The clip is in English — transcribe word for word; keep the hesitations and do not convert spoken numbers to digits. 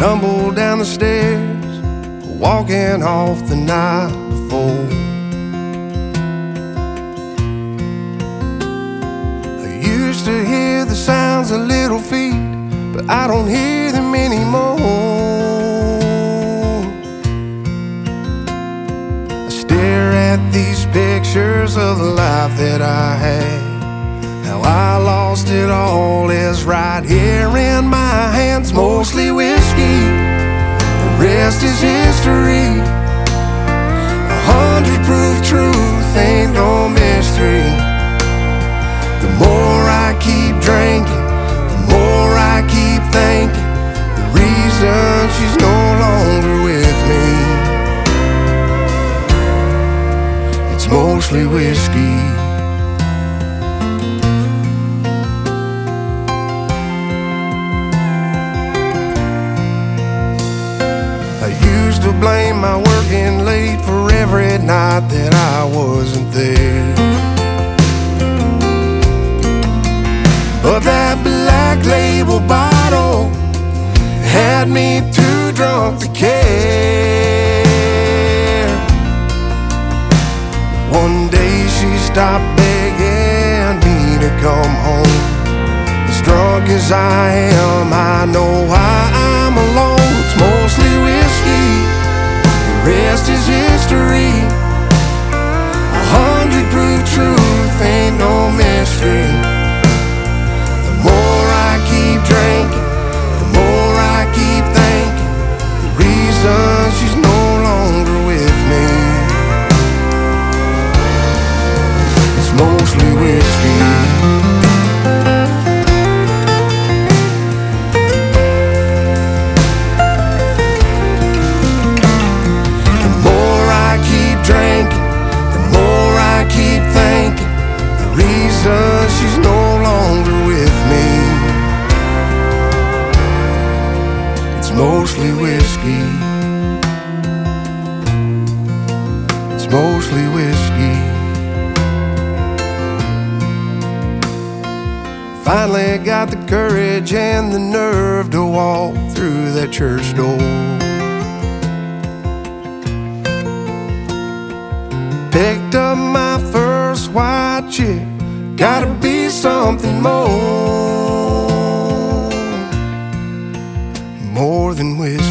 Stumbled down the stairs, walking off the night before. I used to hear the sounds of little feet, but I don't hear them anymore. I stare at these pictures of the life that I had. How I lost it all is right here in my hands. Mostly whiskey, the rest is history. A hundred proof truth ain't no mystery. The more I keep drinking, the more I keep thinking the reason she's no longer with me. It's mostly whiskey. To blame my working late for every night that I wasn't there. But that black label bottle had me too drunk to care. One day she stopped begging me to come home. As drunk as I am, I know why I'm alone. It's mostly whiskey, the rest is history. A hundred proof truth ain't no mystery. The more I keep drinking, the more I keep thinking the reason she's no longer with me. It's mostly whiskey. She's no longer with me. It's mostly whiskey. It's mostly whiskey. Finally got the courage and the nerve to walk through that church door. Picked up my first white chick. Gotta be something more, more than whiskey.